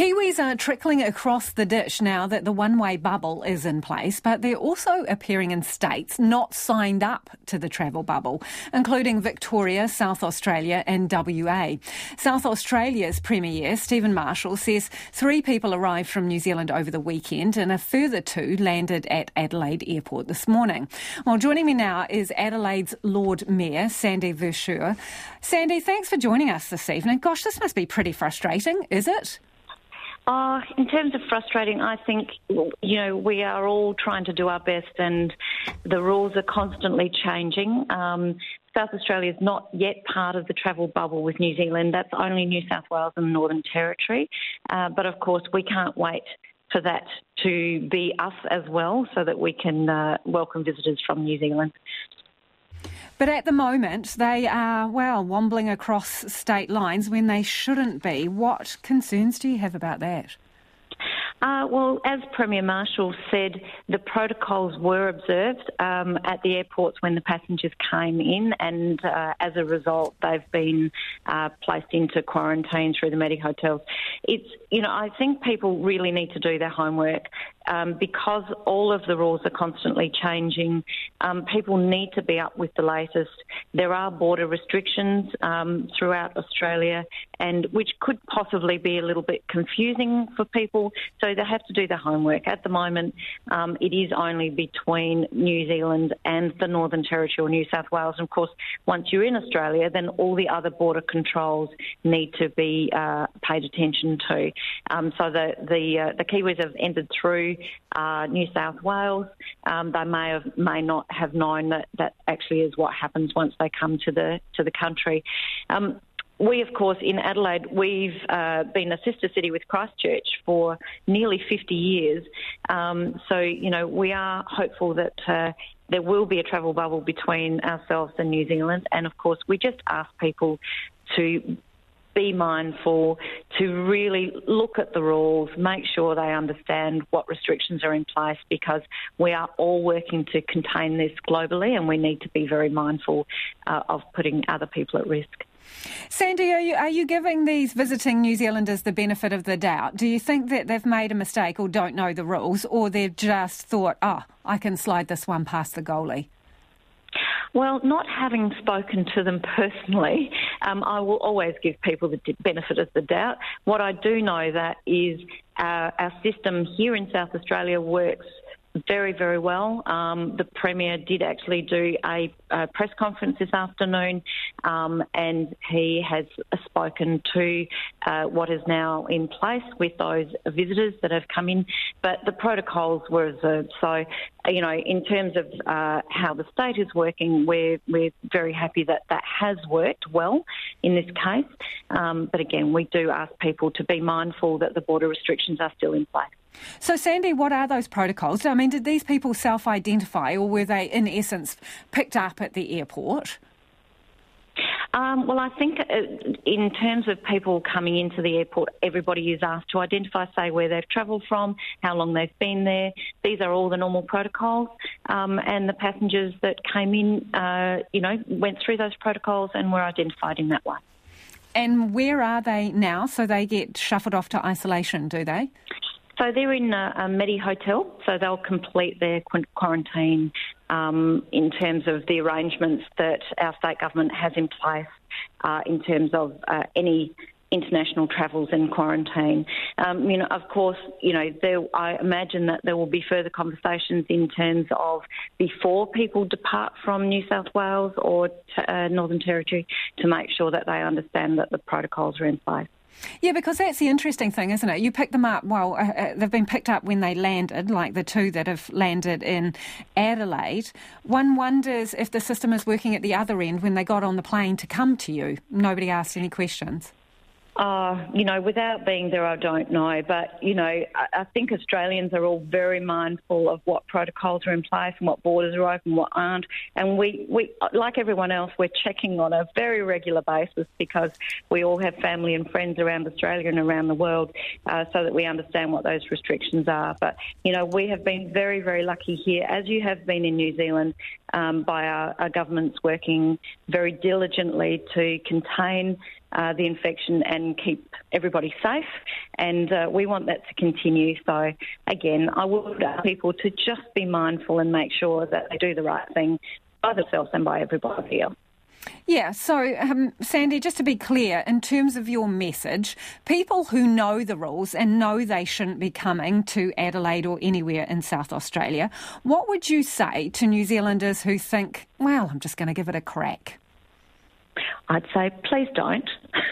Kiwis are trickling across the ditch now that the one-way bubble is in place, but they're also appearing in states not signed up to the travel bubble, including Victoria, South Australia and WA. South Australia's Premier, Stephen Marshall, says 3 people arrived from New Zealand over the weekend and a further 2 landed at Adelaide Airport this morning. Well, joining me now is Adelaide's Lord Mayor, Sandy Verschuur. Sandy, thanks for joining us this evening. Gosh, this must be pretty frustrating, is it? In terms of frustrating, I think, we are all trying to do our best and the rules are constantly changing. South Australia is not yet part of the travel bubble with New Zealand. That's only New South Wales and the Northern Territory. But of course, we can't wait for that to be us as well so that we can welcome visitors from New Zealand. But at the moment, they are, wobbling across state lines when they shouldn't be. What concerns do you have about that? As Premier Marshall said, the protocols were observed at the airports when the passengers came in, and as a result, they've been placed into quarantine through the Medi-hotels. I think people really need to do their homework because all of the rules are constantly changing. People need to be up with the latest. There are border restrictions throughout Australia, and which could possibly be a little bit confusing for people. So they have to do their homework. At the moment, it is only between New Zealand and the Northern Territory or New South Wales. And of course, once you're in Australia, then all the other border controls need to be paid attention to. So the Kiwis have entered through New South Wales. They may not have known that actually is what happens once they come to the country. We, of course, in Adelaide, we've been a sister city with Christchurch for nearly 50 years. We are hopeful that there will be a travel bubble between ourselves and New Zealand. And, of course, we just ask people to be mindful, to really look at the rules, make sure they understand what restrictions are in place, because we are all working to contain this globally and we need to be very mindful of putting other people at risk. Sandy, are you giving these visiting New Zealanders the benefit of the doubt? Do you think that they've made a mistake or don't know the rules, or they've just thought, I can slide this one past the goalie? Well, not having spoken to them personally, I will always give people the benefit of the doubt. What I do know that is our system here in South Australia works very, very well. The Premier did actually do a press conference this afternoon and he has spoken to what is now in place with those visitors that have come in, but the protocols were observed. So, in terms of how the state is working, we're very happy that has worked well in this case. But again, we do ask people to be mindful that the border restrictions are still in place. So, Sandy, what are those protocols? I mean, did these people self-identify or were they, in essence, picked up at the airport? I think in terms of people coming into the airport, everybody is asked to identify, say, where they've travelled from, how long they've been there. These are all the normal protocols. And the passengers that came in, went through those protocols and were identified in that way. And where are they now? So they get shuffled off to isolation, do they? So they're in a Medi-hotel, so they'll complete their quarantine in terms of the arrangements that our state government has in place in terms of any international travels and quarantine. Of course, I imagine that there will be further conversations in terms of before people depart from New South Wales or Northern Territory to make sure that they understand that the protocols are in place. Yeah, because that's the interesting thing, isn't it? You pick them up, they've been picked up when they landed, like the 2 that have landed in Adelaide. One wonders if the system is working at the other end when they got on the plane to come to you. Nobody asked any questions. Without being there, I don't know. But, I think Australians are all very mindful of what protocols are in place and what borders are open, what aren't. And we like everyone else, we're checking on a very regular basis because we all have family and friends around Australia and around the world so that we understand what those restrictions are. But, we have been very, very lucky here, as you have been in New Zealand, by our governments working very diligently to contain the infection and keep everybody safe. And we want that to continue. So, again, I would ask people to just be mindful and make sure that they do the right thing by themselves and by everybody else. Yeah, so Sandy, just to be clear, in terms of your message, people who know the rules and know they shouldn't be coming to Adelaide or anywhere in South Australia, what would you say to New Zealanders who think, well, I'm just going to give it a crack? I'd say, please don't.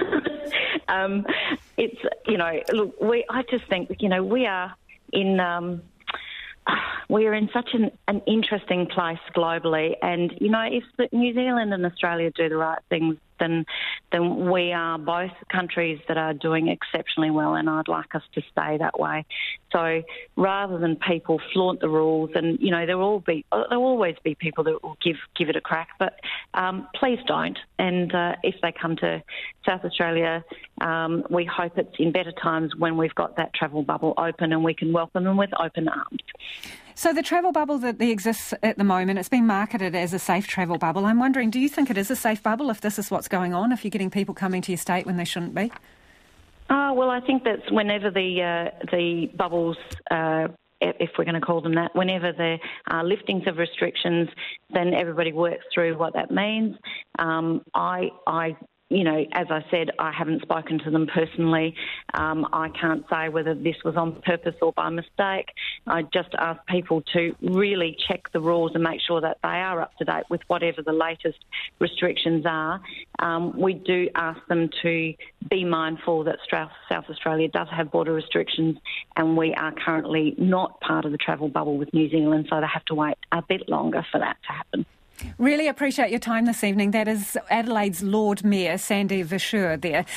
It's, look, I just think, we are in... we are in such an interesting place globally, and if New Zealand and Australia do the right things, then we are both countries that are doing exceptionally well, and I'd like us to stay that way. So rather than people flaunt the rules, and there'll always be people that will give it a crack, but please don't. And if they come to South Australia, we hope it's in better times when we've got that travel bubble open and we can welcome them with open arms. So the travel bubble that exists at the moment, it's been marketed as a safe travel bubble. I'm wondering, do you think it is a safe bubble if this is what's going on, if you're getting people coming to your state when they shouldn't be? Well, I think that's whenever the bubbles, if we're going to call them that, whenever there are liftings of restrictions, then everybody works through what that means. As I said, I haven't spoken to them personally. I can't say whether this was on purpose or by mistake. I just ask people to really check the rules and make sure that they are up to date with whatever the latest restrictions are. We do ask them to be mindful that South Australia does have border restrictions, and we are currently not part of the travel bubble with New Zealand, so they have to wait a bit longer for that to happen. Really appreciate your time this evening. That is Adelaide's Lord Mayor, Sandy Verschoor there.